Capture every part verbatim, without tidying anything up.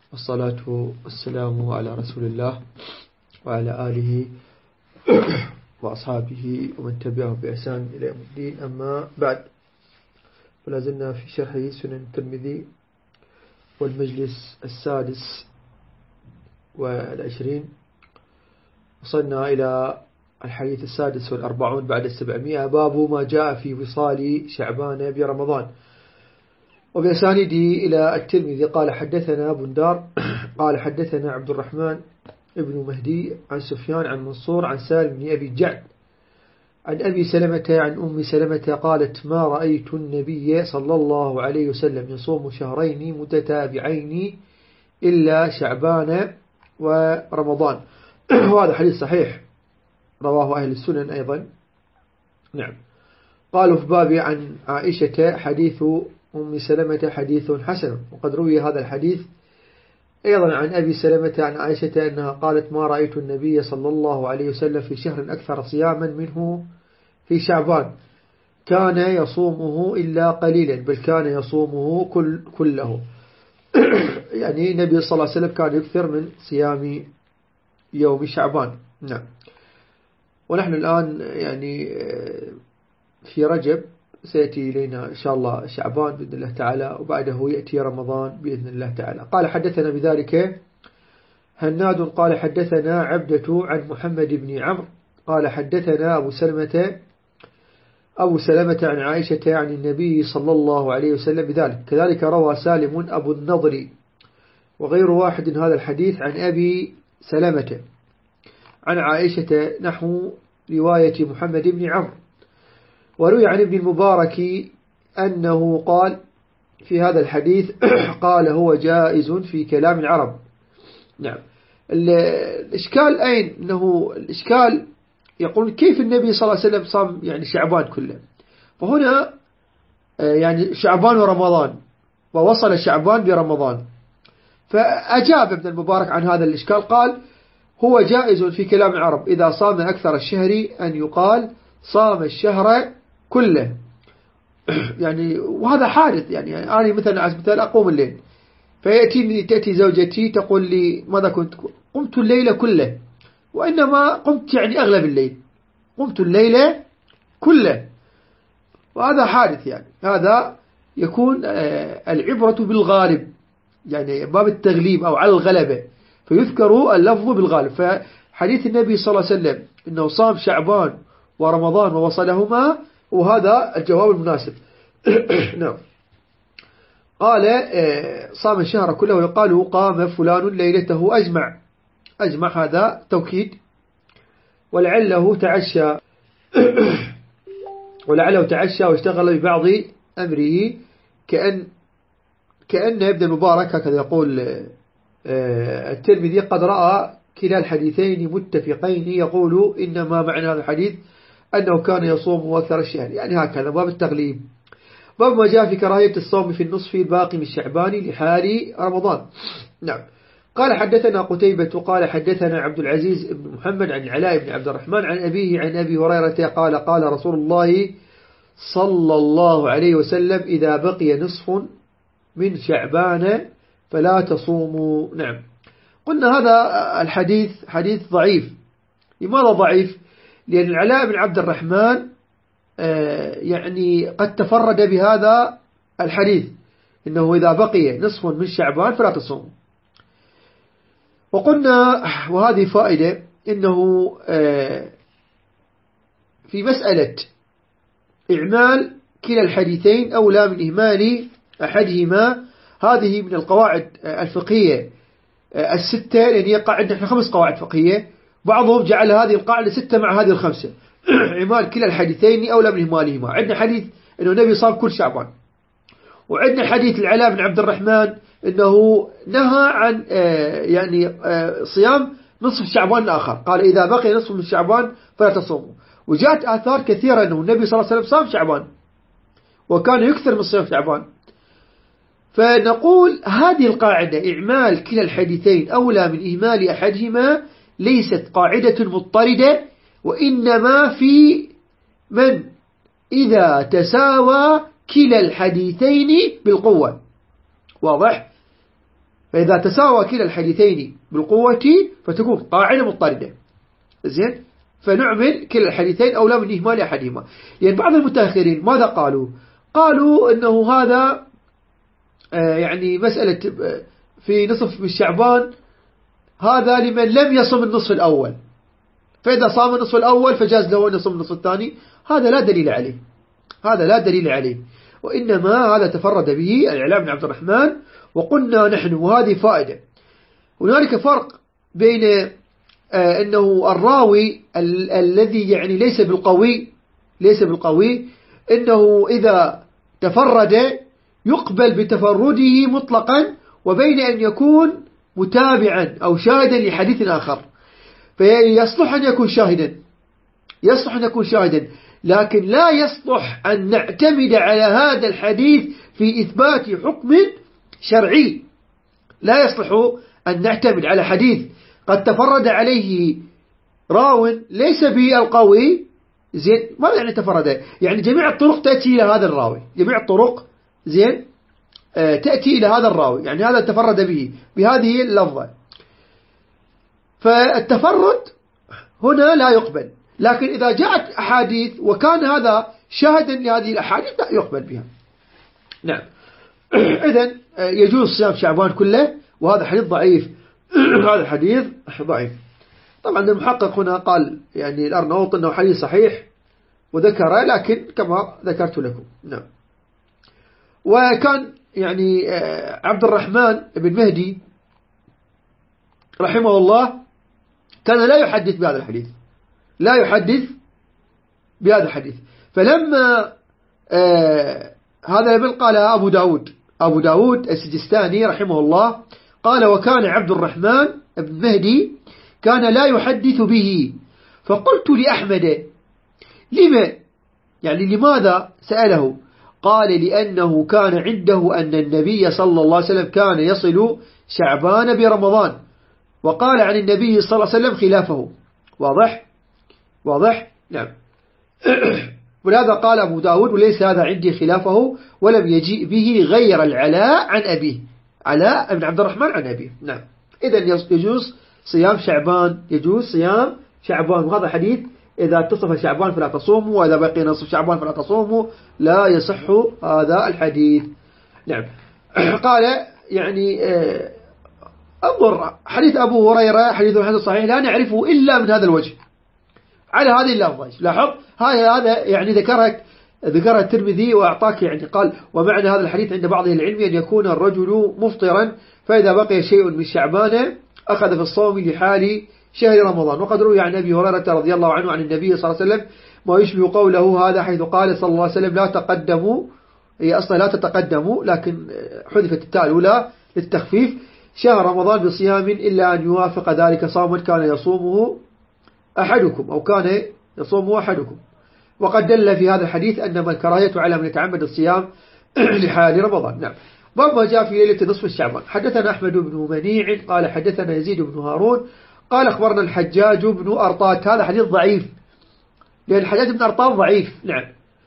والصلاة والسلام على رسول الله وعلى آله وأصحابه ومن تبعهم بإحسان إلى يوم الدين. أما بعد، فلازلنا في شرح سنن الترمذي والمجلس السادس والعشرين. وصلنا إلى الحديث السادس والأربعون بعد السبعمائة، باب ما جاء في وصال شعبان برمضان. وبأسانيده إلى الترمذي قال حدثنا بندار قال حدثنا عبد الرحمن ابن مهدي عن سفيان عن منصور عن سالم بن أبي الجعد عن أبي سلمة عن أم سلمة قالت: ما رأيت النبي صلى الله عليه وسلم يصوم شهرين متتابعين إلا شعبان ورمضان. وهذا حديث صحيح رواه أهل السنن أيضا. نعم. قالوا في باب عن عائشة حديث أم سلمة حديث حسن. وقد روي هذا الحديث أيضا عن أبي سلمة عن عائشة أنها قالت: ما رأيت النبي صلى الله عليه وسلم في شهر أكثر صياما منه في شعبان، كان يصومه إلا قليلا، بل كان يصومه كل كله. يعني النبي صلى الله عليه وسلم كان يكثر من صيام يوم شعبان. نعم. ونحن الآن يعني في رجب، سيأتي إلينا إن شاء الله شعبان بإذن الله تعالى، وبعده يأتي رمضان بإذن الله تعالى. قال حدثنا بذلك هناد قال حدثنا عبدة عن محمد بن عمرو قال حدثنا أبو سلمة أبو سلمة عن عائشة عن النبي صلى الله عليه وسلم بذلك. كذلك روى سالم أبو النضر وغير واحد هذا الحديث عن أبي سلمة عن عائشة نحو رواية محمد بن عمرو. وروي عن ابن المبارك أنه قال في هذا الحديث قال: هو جائز في كلام العرب. نعم. الإشكال أين؟ أنه الإشكال يقول كيف النبي صلى الله عليه وسلم صام يعني شعبان كله؟ فهنا يعني شعبان ورمضان، ووصل شعبان برمضان. فأجاب ابن المبارك عن هذا الإشكال، قال: هو جائز في كلام العرب إذا صام أكثر الشهر أن يقال صام الشهر كله. يعني وهذا حادث. يعني أنا مثلا على مثال أقوم الليل، فيأتي تأتي زوجتي تقول لي: ماذا كنت؟ قمت الليل كله، وإنما قمت يعني أغلب الليل، قمت الليل كله. وهذا حادث. يعني هذا يكون العبرة بالغالب، يعني باب التغليب أو على الغلبة، فيذكر اللفظ بالغالب. فحديث النبي صلى الله عليه وسلم إنه صام شعبان ورمضان ووصلهما، وهذا الجواب المناسب. نعم. قال: صام الشهر كله، ويقال قام فلان ليلته أجمع. أجمع هذا توكيد، ولعله تعشى ولعله تعشى واشتغل ببعض أمره، كأن كأن ابن المبارك هكذا يقول الترمذي: قد رأى كلا الحديثين متفقين، يقول إنما معنى هذا الحديث أنه كان يصوم أكثر الشهر. يعني هكذا باب التغليب. باب ما جاء في كراهية الصوم في النصف الباقي من شعبان لحال رمضان. نعم. قال حدثنا قتيبة قال حدثنا عبد العزيز بن محمد عن العلاء بن عبد الرحمن عن أبيه عن أبي هريرة قال: قال رسول الله صلى الله عليه وسلم: إذا بقي نصف من شعبان فلا تصوموا. نعم. قلنا هذا الحديث حديث ضعيف. لماذا ضعيف؟ لأن العلاء بن عبد الرحمن يعني قد تفرد بهذا الحديث، إنه إذا بقي نصف من شعبان فلا تصوموا. وقلنا وهذه فائدة، إنه في مسألة إعمال كلا الحديثين أولى من إهمال أحدهما. هذه من القواعد الفقهية الستة، لأن هي قاعدة، نحن خمس قواعد فقهية، بعضهم جعل هذه القاعدة ستة مع هذه الخمسة. إعمال كلا الحديثين أولى من إهمالهما. عندنا حديث أنه النبي صام كل شعبان، وعندنا حديث العلاء بن عبد الرحمن أنه نهى عن يعني صيام نصف شعبان الآخر، قال: إذا بقي نصف من شعبان فلا تصوموا. وجاءت آثار كثيرة أنه النبي صلى الله عليه وسلم صام شعبان وكان يكثر من صيام شعبان. فنقول هذه القاعدة إعمال كلا الحديثين أولى من إهمال أحدهما ليست قاعدة مضطردة، وإنما في من إذا تساوى كلا الحديثين بالقوة. واضح؟ فإذا تساوى كلا الحديثين بالقوة فتكون قاعدة مضطردة. زين، فنعمل كلا الحديثين أولى من إهمال أحدهما. يعني بعض المتأخرين ماذا قالوا؟ قالوا أنه هذا يعني مسألة في نصف من شعبان هذا لمن لم يصم النصف الأول، فإذا صام النصف الأول فجاز له أن يصم النصف الثاني. هذا لا دليل عليه، هذا لا دليل عليه، وإنما هذا تفرد به العلاء بن عبد الرحمن. وقلنا نحن وهذه فائدة، هنالك فرق بين آه أنه الراوي ال الذي يعني ليس بالقوي ليس بالقوي أنه إذا تفرد يقبل بتفرده مطلقا، وبين أن يكون متابعا أو شاهدا لحديث آخر، فيصلح أن يكون شاهدا يصلح أن يكون شاهدا لكن لا يصلح أن نعتمد على هذا الحديث في إثبات حكم شرعي. لا يصلح أن نعتمد على حديث قد تفرد عليه راو ليس به القوي. زين، ماذا يعني تفرد؟ يعني جميع الطرق تأتي إلى هذا الراوي، جميع الطرق زين آه تأتي إلى هذا الراوي، يعني هذا تفرد به بهذه اللفظة، فالتفرد هنا لا يقبل. لكن إذا جاءت أحاديث وكان هذا شاهدا لهذه الأحاديث لا يقبل بها. نعم. إذن يجوز صيام شعبان كله، وهذا حديث ضعيف. هذا حديث ضعيف. طبعا المحقق هنا قال يعني الأرناؤوط أنه حديث صحيح وذكره، لكن كما ذكرت لكم. نعم. وكان يعني عبد الرحمن بن مهدي رحمه الله كان لا يحدث بهذا الحديث، لا يحدث بهذا الحديث. فلما آه هذا من قال أبو داود أبو داود السجستاني رحمه الله قال: وكان عبد الرحمن بن مهدي كان لا يحدث به. فقلت لأحمد: لما؟ يعني لماذا سأله؟ قال: لأنه كان عنده أن النبي صلى الله عليه وسلم كان يصل شعبان برمضان، وقال عن النبي صلى الله عليه وسلم خلافه. واضح؟ واضح؟ نعم. ولهذا قال أبو داود: وليس هذا عندي خلافه، ولم يجيء به غير العلاء عن أبيه، علاء بن عبد الرحمن عن أبيه. نعم. إذن يجوز صيام شعبان، يجوز صيام شعبان. وهذا حديث: إذا اتصف شعبان فلا تصوموا، وإذا بقي نصف شعبان فلا تصوموا، لا يصح هذا الحديث. نعم. قال يعني انظر حديث أبو هريرة حديث حسن صحيح لا نعرفه إلا من هذا الوجه على هذه اللفظة. لاحظ هاي هذا يعني ذكرها ذكرها الترمذي وأعطاك يعني قال: ومعنى هذا الحديث عند بعض العلم أن يكون الرجل مفطرا فإذا بقي شيء من شعبان أخذ في الصوم لحال شهر رمضان. وقد روي عن أبي هريرة رضي الله عنه عن النبي صلى الله عليه وسلم ما يشبه قوله هذا، حيث قال صلى الله عليه وسلم: لا تقدموا، هي أصلا لا تتقدموا لكن حذفت التاء الأولى للتخفيف، شهر رمضان بصيام إلا أن يوافق ذلك صوما كان يصومه أحدكم أو كان يصومه أحدكم. وقد دل في هذا الحديث أنما الكراهية على من يتعمد الصيام لحال رمضان. نعم. باب ما جاء في ليلة نصف الشعبان. حدثنا أحمد بن منيع قال حدثنا يزيد بن هارون قال أخبرنا الحجاج بن أرطات. هذا حديث ضعيف لأن الحجاج بن أرطات ضعيف. نعم.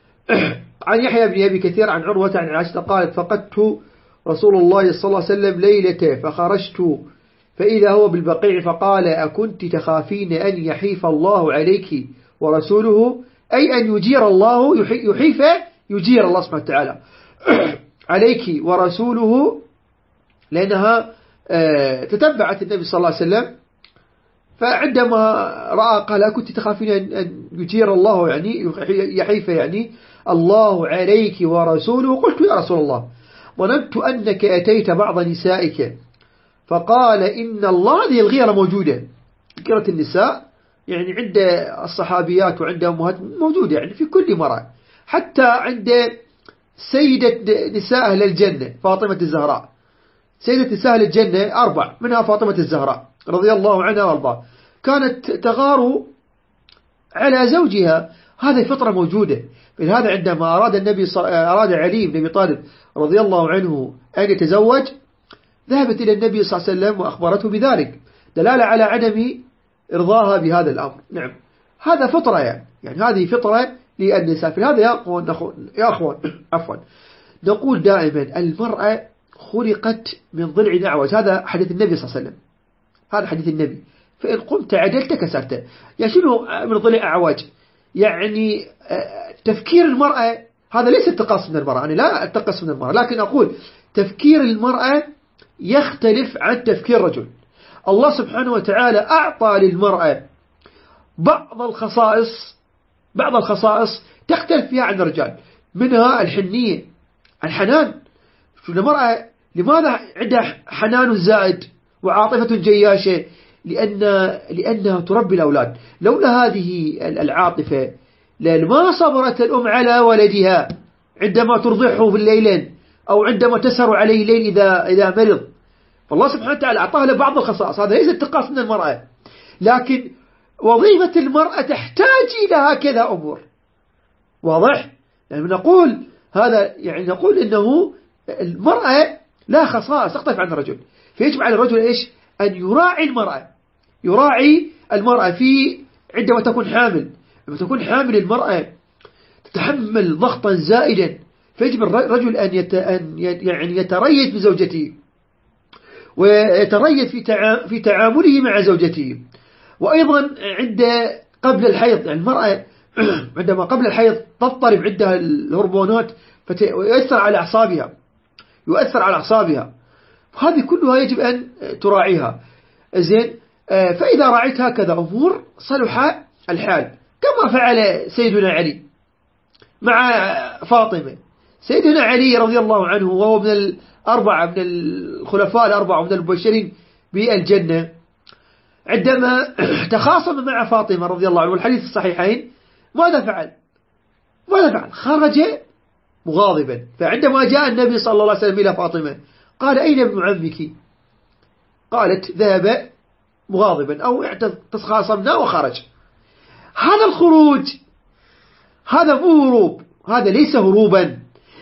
عن يحيى بن أبي كثير عن عروة عن عائشة قالت: فقدت رسول الله صلى الله عليه وسلم ليلة فخرجت فإذا هو بالبقيع فقال: أكنت تخافين أن يحيف الله عليك ورسوله، أي أن يجير الله، يحيف يجير الله سبحانه وتعالى عليك ورسوله، لأنها تتبعت النبي صلى الله عليه وسلم، فعندما رأى قال: أكنت تخافين أن يجير الله، يعني يحيف يعني الله عليك ورسوله. قلت: يا رسول الله ظننت أنك أتيت بعض نسائك. فقال: إن الله، هذه الغيرة موجودة، غيرة النساء يعني عند الصحابيات وعند أمهات موجودة يعني في كل مرة، حتى عند سيدة نساء أهل الجنة فاطمة الزهراء. سيدة نساء أهل الجنة أربع، منها فاطمة الزهراء رضي الله عنها وارضاها، كانت تغار على زوجها، هذه فطرة موجودة. فلهذا عندما أراد النبي أراد علي بن أبي طالب رضي الله عنه أن يتزوج، ذهبت إلى النبي صلى الله عليه وسلم وأخبرته بذلك، دلالة على عدم إرضاها بهذا الأمر. نعم. هذا فطرة يعني يعني هذه فطرة للنساء. في هذا يا أخوان يا أخوان عفوا نقول دائما المرأة خلقت من ضلع أعوج. هذا حديث النبي صلى الله عليه وسلم، هذا حديث النبي. فإن قمت عدلت كسرته. يعني شنو من ضلع أعوج؟ يعني تفكير المرأة هذا ليس التقاص من المرأة، أنا لا أتقص من المرأة، لكن أقول تفكير المرأة يختلف عن تفكير الرجل. الله سبحانه وتعالى أعطى للمرأة بعض الخصائص بعض الخصائص تختلف فيها عن الرجال، منها الحنية، الحنان. المرأة لماذا عندها حنان زائد وعاطفة جياشة؟ لأن لأنها تربي الأولاد. لولا هذه العاطفة لما صبرت الأم على ولدها عندما ترضعه في الليلين أو عندما تسهر عليه الليل إذا إذا مرض. فالله سبحانه وتعالى أعطاها له بعض الخصائص. هذا ليس التقاص من المرأة، لكن وظيفة المرأة تحتاج إلى هكذا أمور. واضح؟ يعني نقول هذا، يعني نقول إنه المرأة لا خصائص تختلف عن الرجل، فيجب على الرجل إيش؟ أن يراعي المرأة، يراعي المرأة في عندما تكون حامل. لما تكون حامل المرأة تتحمل ضغطا زائدا، فيجب الرجل أن يت... أن يعني يتريث بزوجته ويتريث في تع... في تعامله مع زوجته. وأيضا عند قبل الحيض، يعني المرأة عندما قبل الحيض تضطرب عندها الهرمونات فيؤثر على أعصابها يؤثر على أعصابها هذه كلها يجب أن تراعيها. زين، فإذا راعيت هكذا أمور صلح الحال، كما فعل سيدنا علي مع فاطمة. سيدنا علي رضي الله عنه وهو من الأربعة من الخلفاء الأربعة ومن المبشرين بالجنة، عندما تخاصم مع فاطمة رضي الله عنه والحديث الصحيحين، ماذا فعل؟ ماذا فعل؟ خرج مغاضبا. فعندما جاء النبي صلى الله عليه وسلم إلى فاطمة قال: أين ابن عمك؟ قالت: ذهب مغاضبا، أو تخاصمنا وخرج. هذا الخروج هذا مو هروب، هذا ليس هروبا،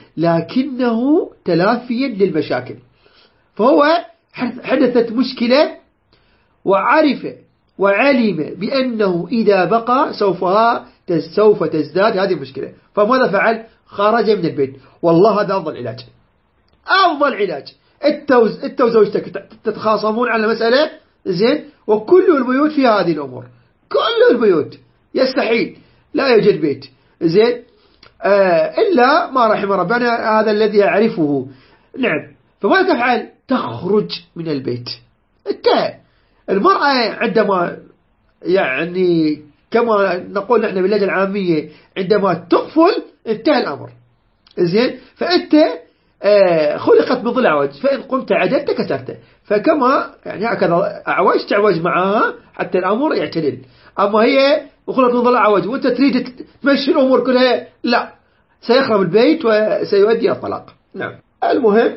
لكنه تلافيا للمشاكل. فهو حدثت مشكلة وعرف وعلم بأنه إذا بقى سوفها سوف تزداد هذه المشكلة. فماذا فعل؟ خرج من البيت. والله هذا أفضل علاج، أفضل علاج. أنت وزوجتك تتخاصمون على مسألة، زين، وكل البيوت فيها هذه الأمور، كل البيوت يستحيل لا يوجد بيت، زين، آه إلا ما رحم ربنا، هذا الذي أعرفه. نعم. فماذا تفعل؟ تخرج من البيت. انتهى. المرأة عندما يعني كما نقول نحن باللهجة العامية عندما تقفل انتهى الأمر، زين. فأنت آه خلقت من ظل أعوج، فإن قمت عدلت كسرته. فكما يعني هكذا أعوج تعوج معها حتى الأمر يعتدل. أما هي خلقت من ظل أعوج وأنت تريد تمشي الأمور كلها، لا، سيخرب البيت وسيؤدي إلى الطلاق. نعم. المهم،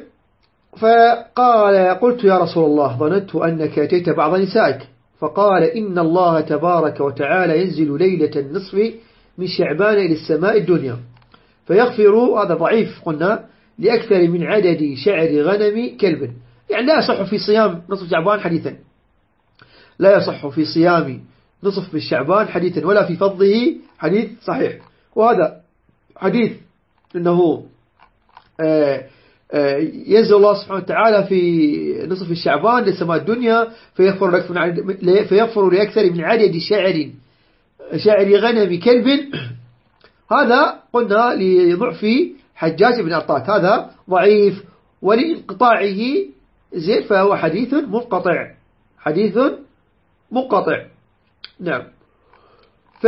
فقال: قلت يا رسول الله ظننت أنك أتيت بعض نسائك. فقال: إن الله تبارك وتعالى ينزل ليلة النصف من شعبان إلى السماء الدنيا فيغفر، هذا ضعيف قلنا، لأكثر من عدد شعر غنم كلب. يعني لا يصح في صيام نصف شعبان حديثا، لا يصح في صيام نصف من شعبان حديثا، ولا في فضله حديث صحيح. وهذا حديث أنه آه ينزل الله سبحانه وتعالى في نصف الشعبان للسماء الدنيا فيغفر, فيغفر لأكثر من عدد شعر شعر غنم كلب. هذا قلنا لضعف حجاج بن أرطاك، هذا ضعيف ولانقطاعه، زين، فهو حديث منقطع، حديث منقطع. نعم. ف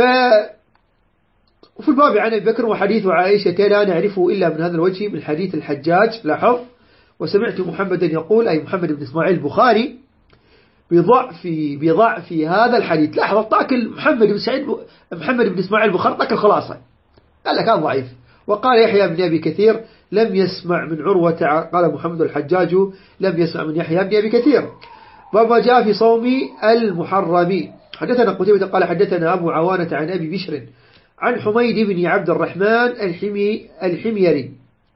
وفي الباب عن أبي بكر وحديث عائشة لا نعرفه إلا من هذا الوجه من حديث الحجاج. لاحظ: وسمعت محمدا يقول، أي محمد بن إسماعيل البخاري، بضعف بضعف هذا الحديث. لاحظ، طاك محمد بن سعيد محمد بن إسماعيل البخاري طاك الخلاصة، قال لك كان ضعيف. وقال يحيى بن أبي كثير لم يسمع من عروة، قال محمد الحجاج لم يسمع من يحيى بن أبي كثير. وما جاء في صوم المحرم. حدثنا قتيبة قال حدثنا أبو عوانة عن أبي بشر عن حميد بن عبد الرحمن الحمي الحميري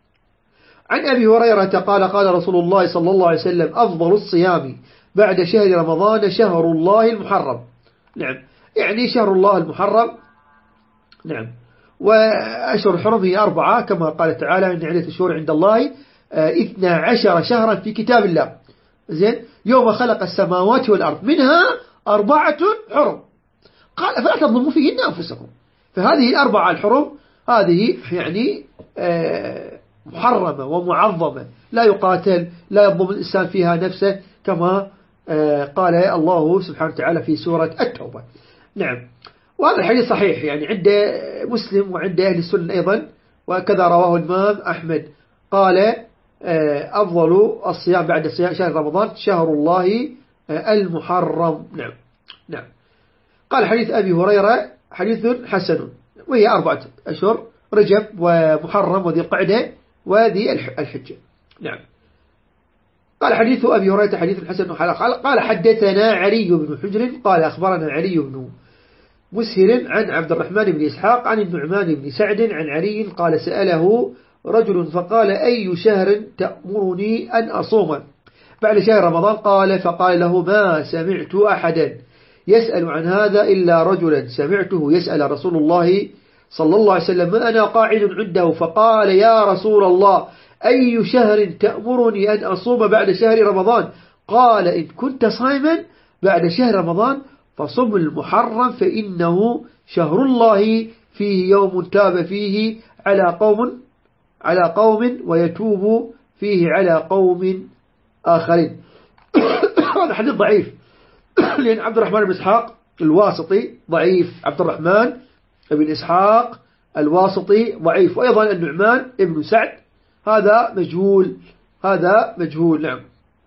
عن أبي هريرة قال قال رسول الله صلى الله عليه وسلم: أفضل الصيام بعد شهر رمضان شهر الله المحرم. نعم، يعني شهر الله المحرم. نعم. وأشهر الحرم هي أربعة، كما قال تعالى: إن عدة الشهور عند الله اثنا عشر شهرا في كتاب الله زين يوم خلق السماوات والأرض منها أربعة حرم قال فلا تظلموا فيهن أنفسكم. فهذه الأربعة الحرم هذه يعني محرمة ومعظمة لا يقاتل لا يظلم الإنسان فيها نفسه كما قال الله سبحانه وتعالى في سورة التوبة. نعم وهذا الحديث صحيح يعني عند مسلم وعند أهل السنة أيضا وكذا رواه الإمام أحمد قال أفضل الصيام بعد شهر رمضان شهر الله المحرم. نعم نعم. قال حديث أبي هريرة حديث حسن وهي أربعة أشهر رجب ومحرم وذي القعدة وذي الحجة. نعم. قال حديث أبي هريرة حديث حسن قال حدثنا علي بن حجر قال أخبرنا علي بن مسهر عن عبد الرحمن بن إسحاق عن النعمان بن سعد عن علي قال سأله رجل فقال أي شهر تأمرني أن أصوم بعد شهر رمضان قال فقال له ما سمعت أحدا يسأل عن هذا إلا رجلا سمعته يسأل رسول الله صلى الله عليه وسلم أنا قاعد عنده فقال يا رسول الله أي شهر تأمرني أن أصوم بعد شهر رمضان قال إن كنت صائما بعد شهر رمضان فصم المحرم فإنه شهر الله فيه يوم تاب فيه على قوم على قوم ويتوب فيه على قوم آخرين. هذا حديث ضعيف لأن عبد الرحمن بن إسحاق الواسطي ضعيف عبد الرحمن بن إسحاق الواسطي ضعيف وأيضا النعمان ابن سعد هذا مجهول هذا مجهول. نعم.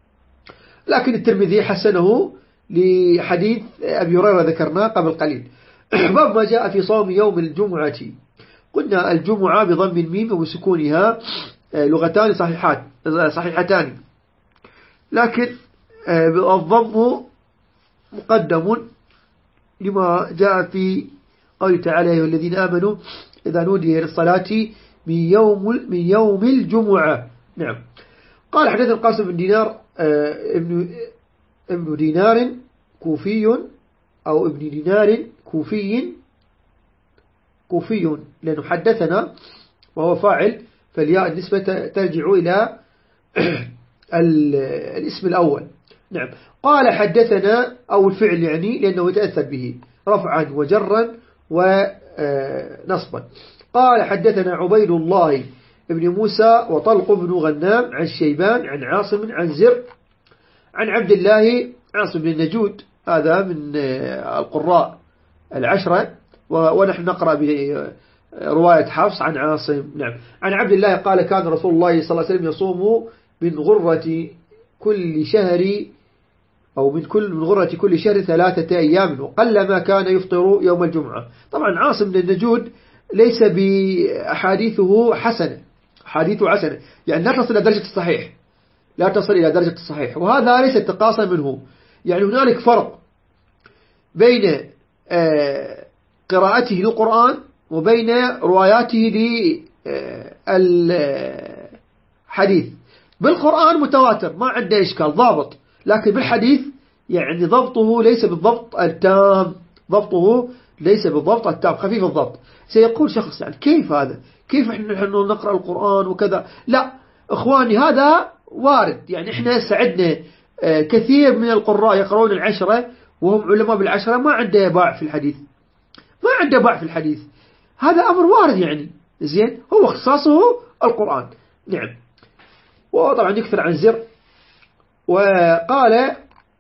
لكن الترمذي حسنه لحديث أبي هريرة ذكرناه قبل قليل. باب ما جاء في صوم يوم الجمعة. قلنا الجمعة بضم الميم وسكونها لغتان صحيحات صحيحتان لكن الضم مقدم لما جاء في قوله تعالى والذين آمنوا إذا نودي للصلاة من يوم من يوم الجمعة. نعم. قال حدثنا القاسم بن دينار ابن ابن دينار كوفي أو ابن دينار كوفي كوفي لأنه حدثنا وهو فاعل فالياء النسبة ترجع إلى الاسم الأول. نعم. قال حدثنا أو الفعل يعني لأنه يتأثر به رفعا وجرا ونصبا. قال حدثنا عبيد الله ابن موسى وطلق بن غنام عن شيبان عن عاصم عن زر عن عبد الله عاصم بن النجود هذا من القراء العشرة ونحن نقرأ برواية حفص عن عاصم. نعم. عن عبد الله قال كان رسول الله صلى الله عليه وسلم يصوم من غرة كل شهر أو من كل من غرة كل شهر ثلاثة أيام وقل ما كان يفطر يوم الجمعة. طبعا عاصم بن النجود ليس بأحاديثه حسنة حديثه حسنة يعني لا تصل إلى درجة الصحيح لا تصل إلى درجة الصحيح وهذا ليس اتقاصا منه يعني هنالك فرق بين قراءته للقرآن وبين رواياته للحديث. بالقرآن متواتر ما عنده إشكال ضابط لكن بالحديث يعني ضبطه ليس بالضبط التام ضبطه ليس بالضبط التام خفيف الضبط. سيقول شخص يعني كيف هذا كيف احنا نحن نقرأ القرآن وكذا لا اخواني هذا وارد يعني احنا سعدنا كثير من القراء يقرؤون العشرة وهم علماء بالعشرة ما عنده باع في الحديث ما عنده باع في الحديث هذا أمر وارد يعني زين هو اختصاصه القرآن. نعم. وطبعا يكثر عن زر. وقال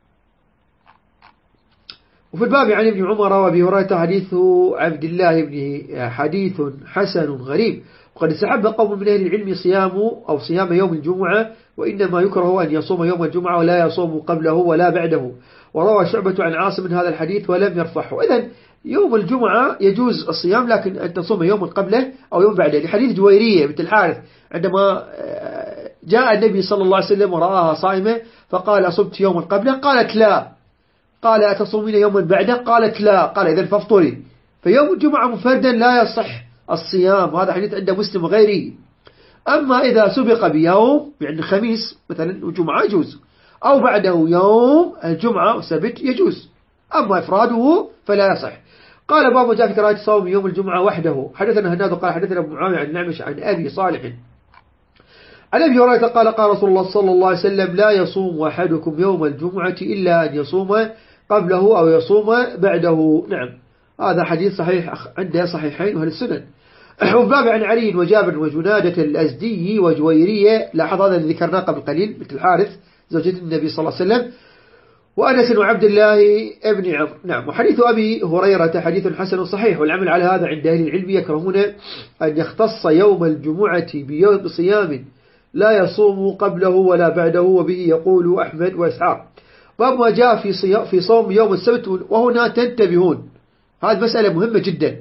وفي الباب عن ابن عمر وابي هريرة حديث عبد الله بن حديث حسن غريب وقد استحب قوم من أهل العلم صيام أو صيام يوم الجمعة وإنما يكره أن يصوم يوم الجمعة ولا يصوم قبله ولا بعده. وروى شعبة عن عاصم من هذا الحديث ولم يرفعه. إذن يوم الجمعة يجوز الصيام لكن أن تصوم يوم قبله أو يوم بعده. لحديث جويرية بنت الحارث عندما جاء النبي صلى الله عليه وسلم ورآها صائمة فقال أصبت يوما قبله قالت لا قال أتصومين يوما بعده قالت لا قال إذن فافطري. فيوم الجمعة مفردا لا يصح الصيام هذا حديث عند مسلم وغيره. أما إذا سبق بيوم يعني خميس مثلا الجمعة يجوز أو بعده يوم الجمعة وسبت يجوز أما إفراده فلا يصح. قال باب جاء في كراهة صوم يوم الجمعة وحده. حدثنا هناد قال حدثنا أبو معاوية عن نعمش عن أبي صالح عن أبي هريرة قال قال رسول الله صلى الله عليه وسلم لا يصوم أحدكم يوم الجمعة إلا أن يصوم قبله أو يصوم بعده. نعم هذا حديث صحيح عنده صحيحين وهل السنن. وباب عن علي وجابر وجنادة الأزدي وجويرية، لاحظ هذا اللي ذكرناه قبل قليل مثل الحارث زوجة النبي صلى الله عليه وسلم، وأنس وعبد الله ابن عمرو. نعم. وحديث أبي هريرة حديث حسن صحيح، والعمل على هذا عند أهل العلم يكرهون أن يختص يوم الجمعة بيوم بصيام لا يصوم قبله ولا بعده، وبه يقول أحمد وإسحاق. باب ما جاء في في صوم يوم السبت، وهنا تنتبهون هذه مسألة مهمة جدا،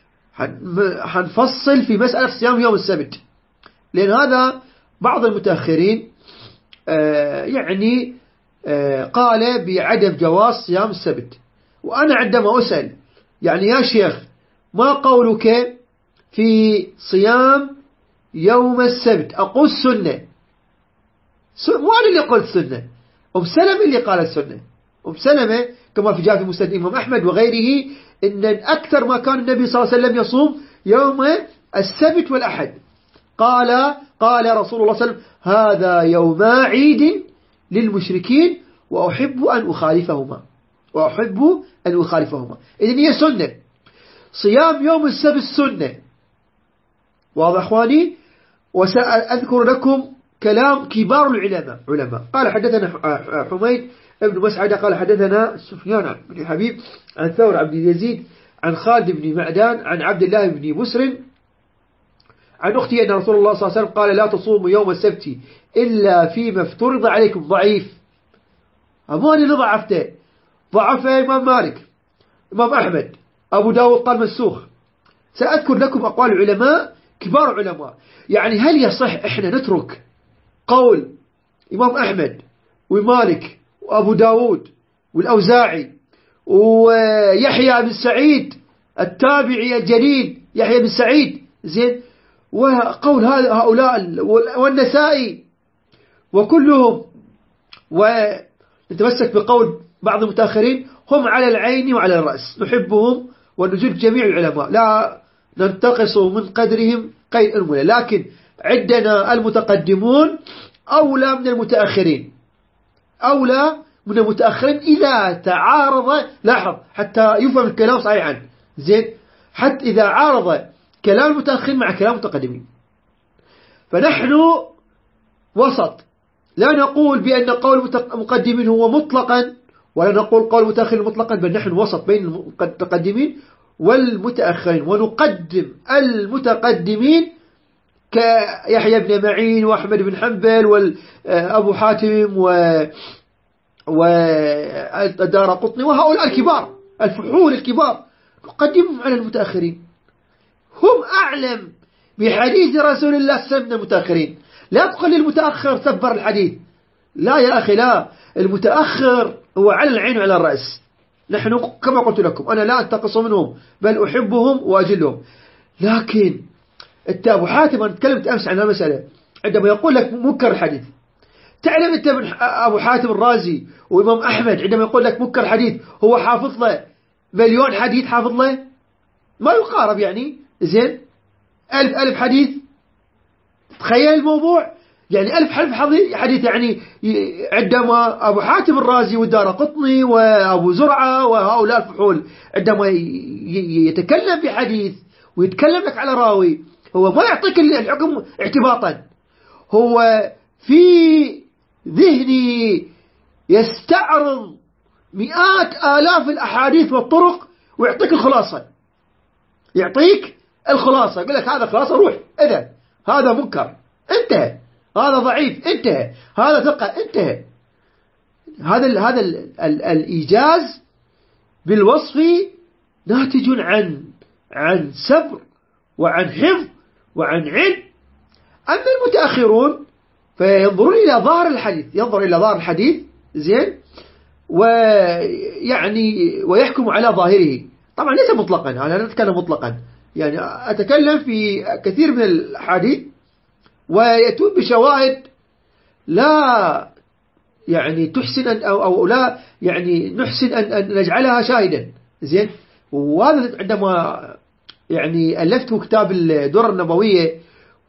حنفصل في مسألة صيام يوم السبت، لأن هذا بعض المتأخرين يعني قال بعدم جواز صيام السبت. وأنا عندما أسأل يعني يا شيخ ما قولك في صيام يوم السبت، أقول سنة، مو أنا اللي قلت سنة، أم سلمة اللي قال السنة. أم سلمة كما في جاء في مسند الإمام أحمد وغيره إن أكثر ما كان النبي صلى الله عليه وسلم يصوم يوم السبت والأحد. قال قال رسول الله صلى الله عليه وسلم هذا يوم عيد للمشركين وأحب أن أخالفهما وأحب أن أخالفهما. إذن هي سنة، صيام يوم السبت سنة. واضح أخواني؟ وسأذكر لكم كلام كبار العلماء علماء. قال حدثنا حميد ابن مسعدة قال حدثنا سفيان بن حبيب عن ثور عبد يزيد عن خالد بن معدان عن عبد الله بن مسر عن أختي أن رسول الله صلى الله عليه وسلم قال لا تصوموا يوم السبت إلا فيما افترض عليكم. ضعيف، أماني اللي ضعفته، ضعفه إمام مالك، إمام أحمد، أبو داود قال منسوخ. سأذكر لكم أقوال العلماء كبار علماء. يعني هل يصح إحنا نترك قول إمام أحمد ومالك وأبو داود والأوزاعي ويحيى بن سعيد التابعي الجليل يحيى بن سعيد زين، وقول هؤلاء والنسائي وكلهم، ونتمسك بقول بعض المتأخرين هم على العين وعلى الرأس، نحبهم ونجد جميع العلماء لا ننتقص من قدرهم قيد المولى، لكن عندنا المتقدمون أولى من المتأخرين، أولى من المتأخرين إذا تعارض. لاحظ حتى يفهم الكلام صحيحا زين، حتى إذا عارض كلام المتأخرين مع كلام المتقدمين. فنحن وسط، لا نقول بأن قول المقدمين هو مطلقا ولا نقول قول المتأخرين مطلقا، بل نحن وسط بين المتقدمين والمتأخرين، ونقدم المتقدمين كيحيى بن معين وأحمد بن حنبل وأبو حاتم والدار قطني وهؤلاء الكبار الفحول الكبار، نقدمهم على المتأخرين. هم أعلم بحديث رسول الله صلى الله عليه وسلم من المتأخرين. لا تقل المتأخر سبر الحديث، لا يا أخي، لا، المتأخر هو على العين وعلى الرأس. نحن كما قلت لكم أنا لا أنتقص منهم بل أحبهم وأجلهم. لكن أنت أبو حاتم، أنا تكلمت أمس عن المسألة، عندما يقول لك منكر الحديث، تعلم أنت من أبو حاتم الرازي وإمام أحمد عندما يقول لك منكر الحديث هو حافظ له مليون حديث، حافظ له ما يقارب يعني زين ألف ألف حديث. تخيل الموضوع، يعني ألف ألف حديث. يعني عندما أبو حاتم الرازي والدار قطني وأبو زرعة وهؤلاء الفحول عندما يتكلم بحديث ويتكلم لك على راوي، هو ما يعطيك الحكم اعتباطا، هو في ذهني يستعرض مئات آلاف الأحاديث والطرق ويعطيك الخلاصة، يعطيك الخلاصة، يقول لك هذا خلاصة روح إذا هذا منكر انتهى، هذا ضعيف انتهى، هذا ثقة انتهى. هذا ال هذا ال ال الإيجاز بالوصف ناتج عن عن صبر وعن حفظ وعن علم. أما المتأخرون فينظرون إلى ظاهر الحديث، ينظر إلى ظاهر الحديث زين، ويعني ويحكم على ظاهره. طبعا ليس مطلقا، أنا لا أتكلم مطلقا، يعني أتكلم في كثير من الحديث ويأتون بشواهد لا يعني تحسن أن أو, أو لا يعني نحسن أن, أن نجعلها شاهدا زين. وهذا عندما يعني ألفت كتاب الدرر النبوية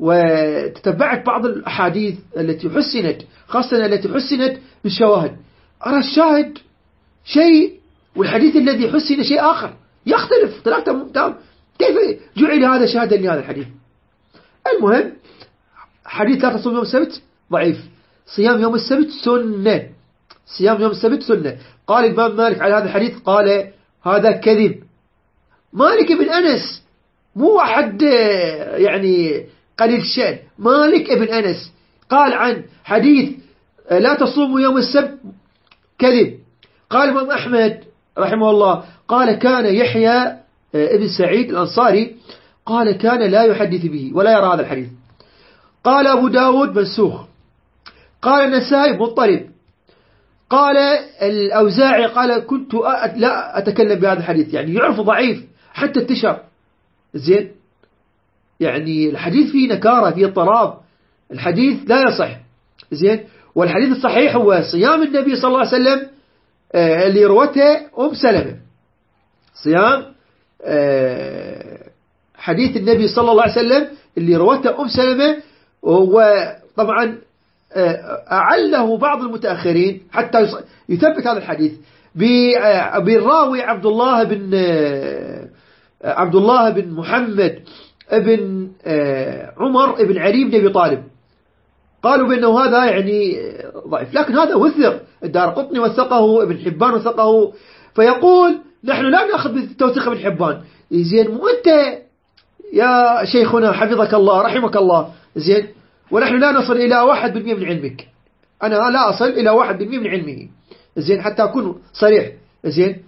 وتتبعت بعض الأحاديث التي حسنت، خاصة التي حسنت بالشواهد، أرى الشاهد شيء والحديث الذي حسن شيء آخر يختلف اختلاف تام. كيف جعل هذا شاهدا لهذا الحديث؟ المهم، حديث لا تصوم يوم السبت ضعيف، صيام يوم السبت سنة، صيام يوم السبت سنة. قال الإمام مالك على هذا الحديث قال هذا كذب. مالك بن أنس، مو أحد يعني قليل الشأن، مالك بن أنس قال عن حديث لا تصوم يوم السبت كذب. قال الإمام أحمد رحمه الله قال كان يحيى ابن سعيد الأنصاري قال كان لا يحدث به ولا يرى هذا الحديث. قال أبو داود منسوخ. قال النسائي مضطرب. قال الأوزاعي قال كنت لا أتكلم بهذا الحديث، يعني يعرف ضعيف حتى انتشر. زين، يعني الحديث فيه نكارة، فيه اضطراب، الحديث لا يصح. زين، والحديث الصحيح هو صيام النبي صلى الله عليه وسلم آه اللي روته أم سلمة، صيام آه حديث النبي صلى الله عليه وسلم اللي روته أم سلمة. وطبعا آه أعله بعض المتأخرين حتى يثبت هذا الحديث بالراوي عبد الله بن آه عبد الله بن محمد ابن آه عمر ابن علي بن أبي طالب، قالوا بأنه هذا يعني ضعيف، لكن هذا وثق، الدارقطني وثقه، ابن حبان وثقه. فيقول نحن لا نأخذ بتوثيق ابن حبان. زين، مو أنت يا شيخنا حفظك الله رحمك الله، زين، ونحن لا نصل إلى واحد بالمئة من علمك، أنا لا أصل إلى واحد بالمئة من علمه، زين، حتى أكون صريح. زين،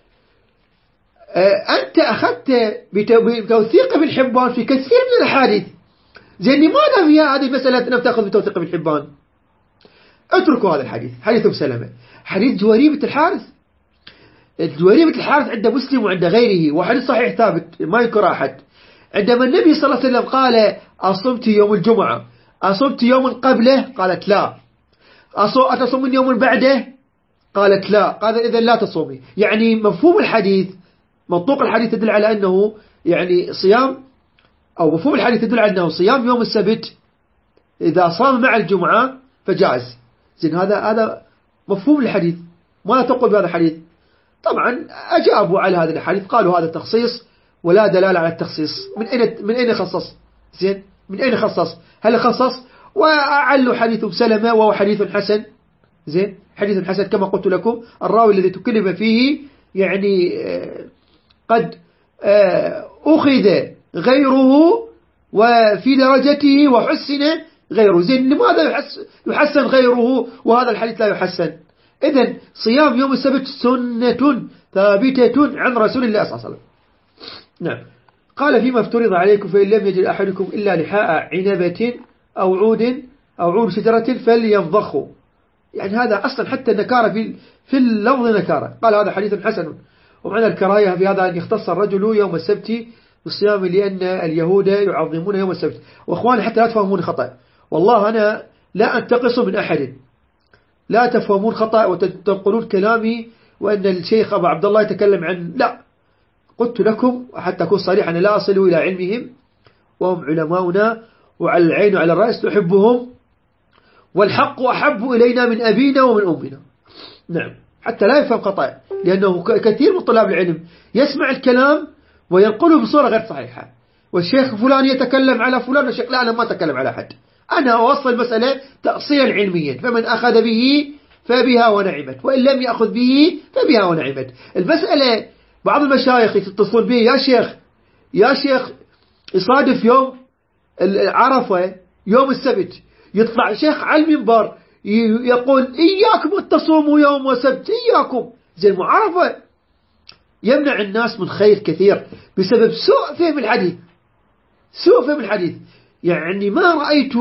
أنت أخذت بتوثيق ابن حبان في كثير من الأحاديث، زين، لماذا في هذه المسألة أنك تأخذ بتوثيق ابن حبان؟ اتركوا هذا الحديث، حديث أم سلمة، حديث جويريبة الحارث. جويريبة الحارث عند مسلم وعند غيره، وحديث صحيح ثابت ما ينكر أحد. عندما النبي صلى الله عليه وسلم قال أصمت يوم الجمعة، أصمت يوم قبله؟ قالت لا. أتصومين يوم بعده؟ قالت لا. قال إذا لا تصومي. يعني مفهوم الحديث، منطوق الحديث يدل على أنه يعني صيام، أو مفهوم الحديث يدل على أنه صيام يوم السبت إذا صام مع الجمعة فجائز. زين، هذا هذا مفهوم الحديث، ما تقول بهذا الحديث. طبعا أجابوا على هذا الحديث، قالوا هذا تخصيص ولا دلالة على التخصيص. من أين من أين خصص؟ زين، من أين خصص؟ هل خصص؟ وأعلوا حديث سلمة وهو حديث حسن. زين، حديث حسن كما قلت لكم، الراوي الذي تكلم فيه يعني قد أخذ غيره وفي درجته وحسن غيره. زين، لماذا يحسن غيره وهذا الحديث لا يحسن؟ إذن صيام يوم السبت سنة ثابتة عن رسول الله صلى الله عليه وسلم. نعم. قال فيما افترض عليكم فإن لم يجد أحدكم إلا لحاء عنبة أو عود أو عود شجرة فلينضخوا. يعني هذا أصلا حتى النكارة في في اللفظ نكارة. قال هذا حديث حسن. ومعنى الكراهية في هذا أن يختص الرجل يوم السبت بالصيام لأن اليهود يعظمون يوم السبت. وأخواني حتى لا تفهمون خطأ، والله أنا لا أنتقص من أحد، لا تفهمون خطأ وتنقلون كلامي وأن الشيخ أبو عبد الله يتكلم عن، لا، قلت لكم حتى أكون صريح أنا لا أصل إلى علمهم وهم علماؤنا وعلى العين وعلى الرأس نحبهم، والحق أحب إلينا من أبينا ومن أمنا. نعم، حتى لا يفهم خطأ، لأنه كثير من طلاب العلم يسمع الكلام وينقله بصورة غير صحيحة، والشيخ فلان يتكلم على فلان، والشيخ لا، أنا ما أتكلم على أحد، أنا أوصل مسألة تأصيلا علميا، فمن أخذ به فبها ونعمت، وإن لم يأخذ به فبها ونعمت. المسألة بعض المشايخ يتصلون به، يا شيخ يا شيخ يصادف يوم عرفة يوم السبت، يطلع شيخ على المنبر يقول إياكم تصوموا يوم السبت، إياكم. زي المعرفة يمنع الناس من خير كثير بسبب سوء فهم الحديث، سوء فهم الحديث. يعني ما رأيت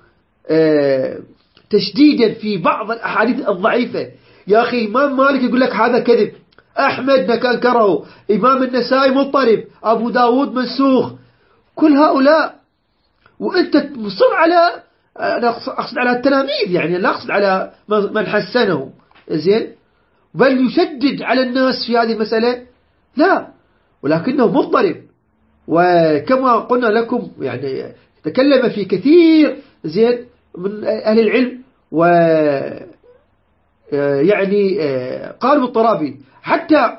تشديدا في بعض الأحاديث الضعيفة. يا أخي إمام مالك يقول لك هذا كذب، أحمد نكره، إمام النسائي مضطرب، أبو داود منسوخ، كل هؤلاء، وأنت مصر على، أنا أقصد على التلاميذ، يعني لا أقصد على من حسنه، زين، بل يشدد على الناس في هذه المسألة، لا، ولكنه مضطرب. وكما قلنا لكم يعني تكلم في كثير زين من أهل العلم، و يعني قال الطرابي حتى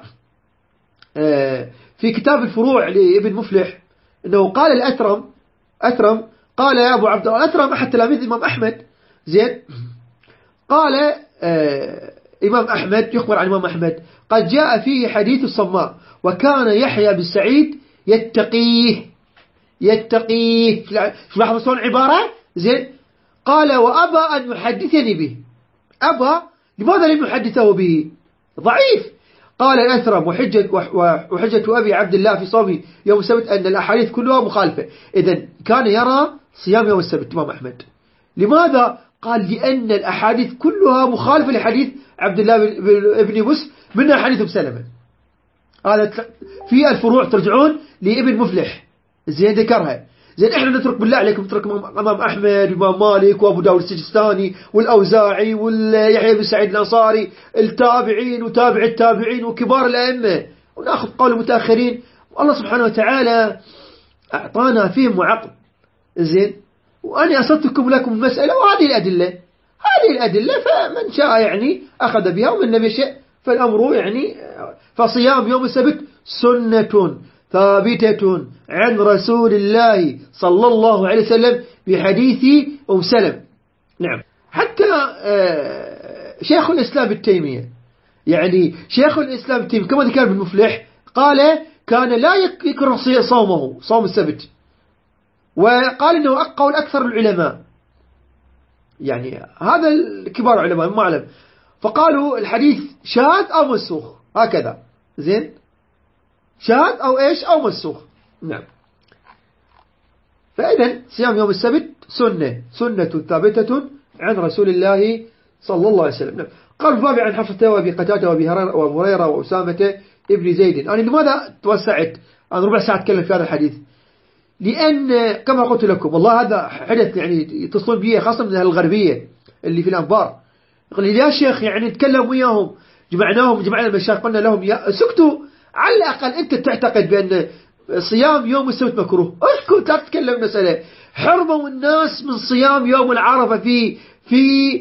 في كتاب الفروع لابن مفلح أنه قال الأثرم أثرم قال يا أبو عبد الله، أثرم أحد تلاميذ الإمام أحمد زين، قال إمام أحمد يخبر عن إمام أحمد قد جاء فيه حديث الصماء وكان يحيى بن سعيد يتقيه يتقيه شو لاحظوا شلون العبارة زين، قال وأبى أن يحدثني به، أبى لماذا لم يحدثه به؟ ضعيف. قال الأثرم وحجة, وحجة أبي عبد الله في صوم يوم السبت أن الأحاديث كلها مخالفة. إذن كان يرى صيام يوم السبت إمام أحمد. لماذا؟ قال لأن الأحاديث كلها مخالفة لحديث عبد الله بن بس منها حديث أم سلمة. هذا في الفروع ترجعون لابن مفلح زين ذكرها. زين احنا نترك بالله عليكم نترك امام احمد وامام مالك وابو داود السجستاني والاوزاعي واليحيى بن سعيد الانصاري التابعين وتابع التابعين وكبار الائمه، وناخذ قول المتاخرين. والله سبحانه وتعالى اعطانا فهم وعقل زين، وانا اسطكم لكم المساله وهذه الادله هذه الادله فمن شاء يعني اخذ بها ومن لم يشاء فالامر يعني. فصيام يوم السبت سنه ثابتة عن رسول الله صلى الله عليه وسلم بحديث أم سلم. نعم. حتى شيخ الإسلام التيمية يعني شيخ الإسلام التيمية كما ذكر ابن مفلح قال كان لا يكره صومه صوم السبت، وقال إنه قول أكثر العلماء يعني هذا الكبار العلماء ما أعلم، فقالوا الحديث شاذ أو منسوخ هكذا زين، شاذ أو إيش أو منسوخ. نعم. فإذا صيام يوم السبت سنة سنة ثابتة عن رسول الله صلى الله عليه وسلم. نعم. قال البابي عن حفصة وأبي قتادة وأبي هريرة وأسامة ابن زيد. أنا لماذا توسعت أنا ربع ساعة أتكلم في هذا الحديث؟ لأن كما قلت لكم والله هذا حدث يعني يتصلون به خاصة من الغربية اللي في الأنبار، يقول لي يا شيخ يعني نتكلم وياهم جمعناهم جمعنا المشايخ قلنا لهم يا سكتوا على الأقل أنت تعتقد بأن صيام يوم السبت مكروه، اسكت لا تتكلم مسألة. حرموا الناس من صيام يوم العرفة في في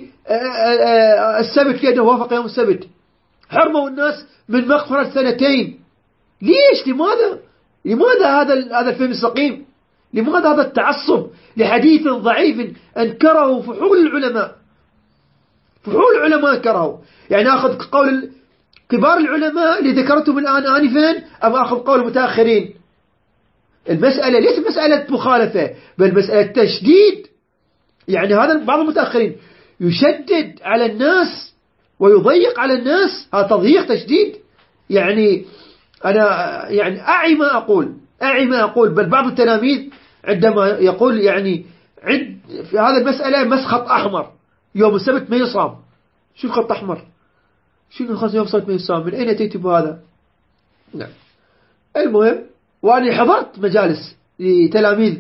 السبت لأنه وافق يوم السبت، حرموا الناس من مغفرة سنتين. ليش؟ لماذا؟ لماذا هذا هذا الفهم السقيم؟ لماذا هذا التعصب لحديث ضعيف أنكره فحول العلماء؟ فحول العلماء أنكره. يعني أخذ قول كبار العلماء اللي ذكرتهم الآن آنفا أم أخذ قول المتأخرين؟ المسألة ليس مسألة مخالفة بل مسألة تشديد. يعني هذا بعض المتأخرين يشدد على الناس ويضيق على الناس، هذا تضييق تشديد. يعني أنا يعني أعي ما أقول أعي ما أقول بل بعض التلاميذ عندما يقول يعني عد في هذا المسألة مس خط أحمر يوم السبت ما يصام. شو خط أحمر؟ شو خط يوم السبت ما يصام؟ من أين أتيت بهذا؟ نعم. المهم وأنا حضرت مجالس لتلاميذ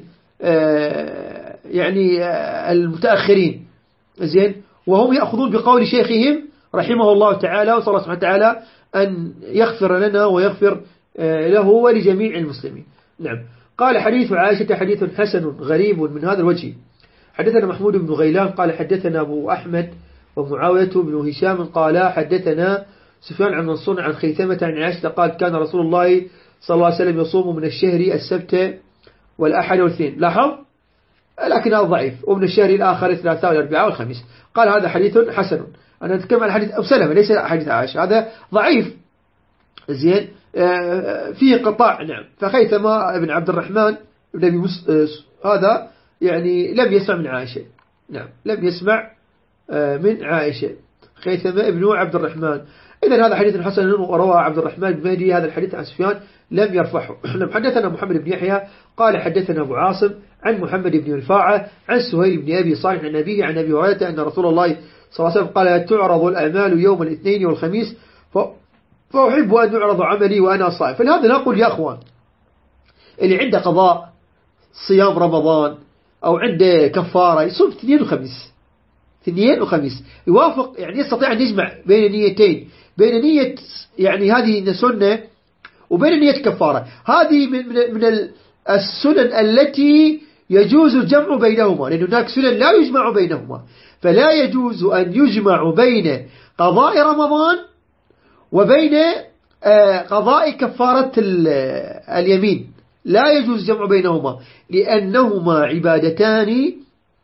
آه يعني آه المتأخرين زين، وهم يأخذون بقول شيخهم رحمه الله تعالى وصلى الله تعالى أن يغفر لنا ويغفر آه له ولجميع المسلمين. نعم. قال حديث عائشة حديث حسن غريب من هذا الوجه. حدثنا محمود بن غيلان قال حدثنا أبو أحمد ومعاوية بن هشام قال حدثنا سفيان عن منصور عن خيثمة عن عائشة قال كان رسول الله صلى الله عليه وسلم يصوم من الشهر السبت والأحد والاثنين. لاحظ لكن هذا ضعيف. ومن الشهر الآخر الثلاثاء والأربعاء والخميس. قال هذا حديث حسن. أنا أتكلم عن حديث أبو سلمة ليس حديث عائشة، هذا ضعيف زين فيه قطاع. نعم. فخيثمة ابن عبد الرحمن ابن مس... هذا يعني لم يسمع من عائشة. نعم لم يسمع من عائشة. خيثمة ابن عبد الرحمن. إذن هذا حديث حسن وروى عبد الرحمن بن مهدي هذا الحديث عن سفيان لم يرفعه. حدثنا محمد بن يحيى قال حدثنا أبو عاصم عن محمد بن رفاعة عن سهيل بن أبي صالح عن أبيه عن أبي هريرة أن رسول الله صلى الله عليه وسلم قال تعرض الأعمال يوم الاثنين والخميس فأحب أن يعرض عملي وأنا صائم. فلهذا نقول يا أخوان اللي عنده قضاء صيام رمضان أو عنده كفارة يصوم اثنين وخميس اثنين وخميس يوافق يعني يستطيع أن يجمع بين نيتين، بين نية يعني هذه سنة وبين نية كفارة. هذه من من من السنن التي يجوز الجمع بينهما، لأن هناك سنن لا يجمع بينهما، فلا يجوز أن يجمع بين قضاء رمضان وبين قضاء كفارة اليمين، لا يجوز الجمع بينهما لأنهما عبادتان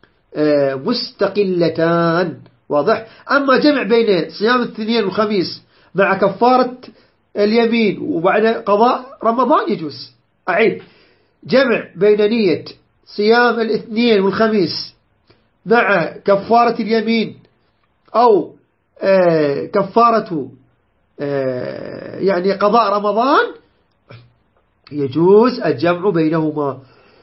مستقلتان. واضح؟ أما جمع بين صيام الاثنين والخميس مع كفارة اليمين وبعد قضاء رمضان يجوز. أعيد، جمع بين نية صيام الاثنين والخميس مع كفارة اليمين أو كفارة يعني قضاء رمضان يجوز الجمع بينهما.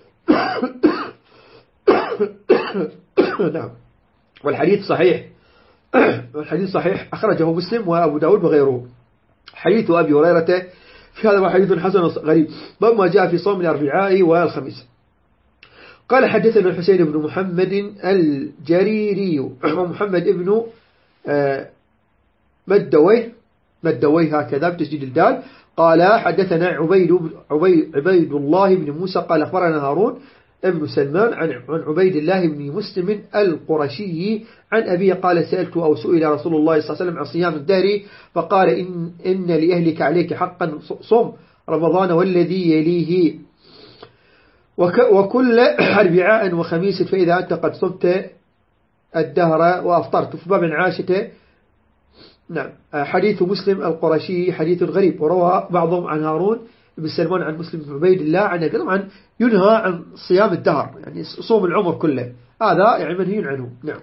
نعم. والحديث صحيح، والحديث صحيح أخرجه مسلم وأبو داود وغيره. حديث أبي هريرة في هذا حديث حسن غريب، باب ما جاء في صوم الأربعاء والخميس. قال حدثنا الحسين بن محمد الجريري ومحمد بن مدويه مدويه هكذا بتسجيل الدال. قال حدثنا عبيد عبيد الله بن موسى قال أخبرنا هارون ابن سلمان عن عبيد الله بن مسلم القرشي عن أبي قال سألت أو سئل رسول الله صلى الله عليه وسلم عن صيام الدهر فقال إن, إن لأهلك عليك حقا صم رمضان والذي يليه وكل أربعاء وخميس فإذا أنت قد صمت الدهر وأفطرت. في باب عاشته. نعم. حديث مسلم القرشي حديث غريب، وروى بعضهم عن هارون بن سلمان عن مسلم بن عبيد الله عن أبي طبعا ينهى عن صيام الدهر يعني صوم العمر كله، هذا يعني منهي عنه. نعم.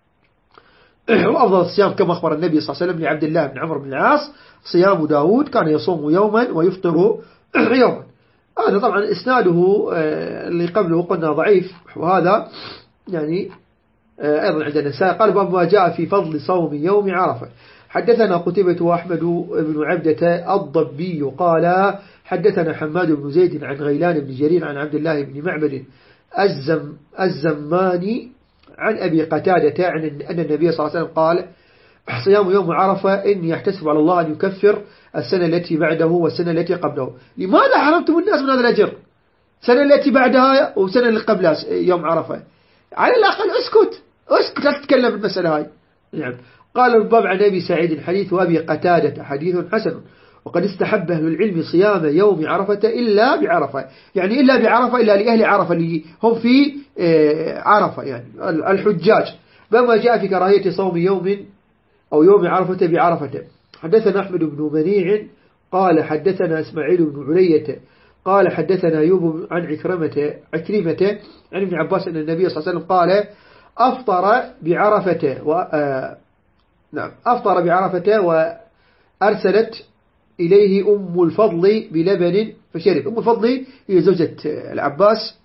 وأفضل الصيام كما أخبر النبي صلى الله عليه وسلم لعبد الله بن عمرو بن العاص صيام داود كان يصوم يوما ويفطر يوما. هذا طبعا إسناده اللي قبله قلنا ضعيف، وهذا يعني أيضا عندنا نساء. قال باب ما جاء في فضل صوم يوم عرفة. حدثنا قتيبة وأحمد بن عبدة الضبي قال حدثنا حماد بن زيد عن غيلان بن جرير عن عبد الله بن معبد الزم الزماني عن أبي قتادة عن أن النبي صلى الله عليه وسلم قال صيام يوم عرفة إني يحتسب على الله أن يكفر السنة التي بعده والسنة التي قبله. لماذا حرمتم الناس من هذا الأجر؟ السنة التي بعدها والسنة اللي قبلها يوم عرفة، على الأقل اسكت اسكت لا تتكلم بالمسألة هاي. نعم. قال الباب عن أبي سعيد حديث أبي قتادة حديث حسن وقد استحب أهل العلم صيام يوم عرفة إلا بعرفة، يعني إلا بعرفة إلا لأهل عرفة اللي هم في عرفة يعني الحجاج. بما جاء في كراهية صوم يوم أو يوم عرفة بعرفة. حدثنا أحمد بن منيع قال حدثنا إسماعيل بن علية قال حدثنا أيوب عن عكرمة عكرمة عن ابن عباس أن النبي صلى الله عليه وسلم قال أفطر بعرفة و آه نعم أفطر بعرفة وأرسلت إليه أم الفضل بلبن فشرب. أم الفضل هي زوجة العباس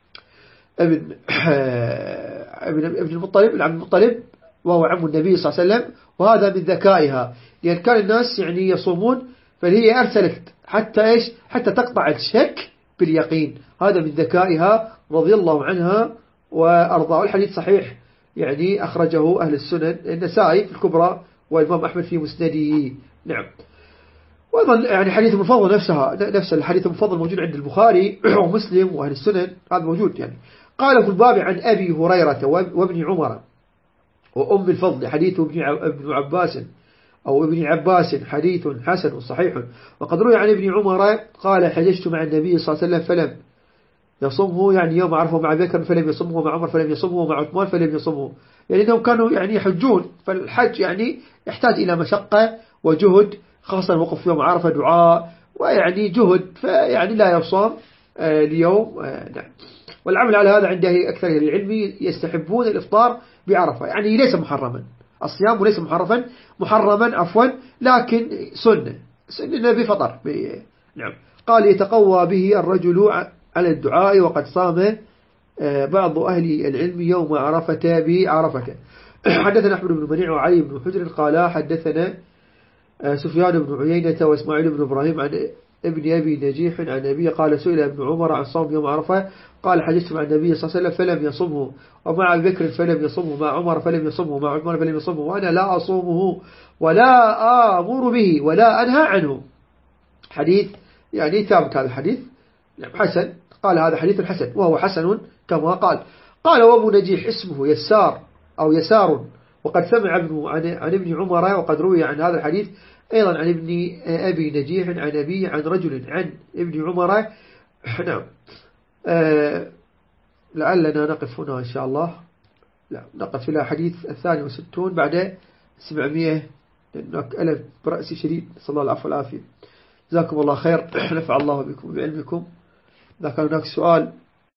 ابن ابن ابن المطلب ابن المطلب وهو عم النبي صلى الله عليه وسلم، وهذا من ذكائها لأن كان الناس يعني يصومون فهي أرسلت حتى إيش حتى تقطع الشك باليقين، هذا من ذكائها رضي الله عنها وأرضاه. الحديث صحيح يعني أخرجه أهل السنن النسائي في الكبرى والإمام أحمد في مسنده. نعم. وأيضا يعني حديث المفضل نفسها نفس الحديث المفضل موجود عند البخاري ومسلم وأهل السنن، هذا موجود يعني. قال في الباب عن أبي هريرة وابن عمر وأم الفضل حديث ابن عباس أو ابن عباس حديث حسن صحيح. وقد روي عن ابن عمر قال حججت مع النبي صلى الله عليه وسلم فلم يصمه، يعني يوم عرفه مع بكر فلم يصمه، مع عمر فلم يصمه، مع عثمان فلم يصمه، يعني أنهم كانوا يعني يحجون، فالحج يعني يحتاج إلى مشقة وجهد، خاصة وقف يوم عرفة دعاء ويعني جهد، فيعني لا يصام اليوم. نعم. والعمل على هذا عند أكثر العلم يستحبون الإفطار بعرفة، يعني ليس محرما الصيام وليس محرما محرما عفوا لكن سنة سنة بفطر. نعم. قال يتقوى به الرجل على الدعاء وقد صام بعض أهل العلم يوم عرفة بعرفة. حدثنا أحمد بن منيع وعلي بن حجر قال حدثنا سفيان بن عيينة وإسماعيل بن إبراهيم عن ابن أبي نجيح عن أبي قال سئل ابن عمر عن صوم يوم عرفة قال حدثت مع النبي صلى الله عليه وسلم فلم يصمه، ومع أبي بكر فلم يصمه، مع عمر فلم يصمه، مع عثمان فلم يصمه، وأنا لا أصومه ولا آمر به ولا أنهى عنه. حديث يعني ثابت هذا الحديث حسن قال هذا حديث حسن، وهو حسن كما قال. قال وابو نجيح اسمه يسار أو يسار، وقد سمع ابن عن, عن ابن عمر، وقد روي عن هذا الحديث أيضا عن ابن أبي نجيح عن أبي عن رجل عن ابن عمر. نعم. أه لعلنا نقف هنا إن شاء الله. لا نقف إلى حديث الثاني وستون بعد سبعمائة، لأنك ألم برأسي شديد، صلى الله العفو والعافية. جزاكم الله خير، نفع الله بكم بعلمكم. إذا كان هناك سؤال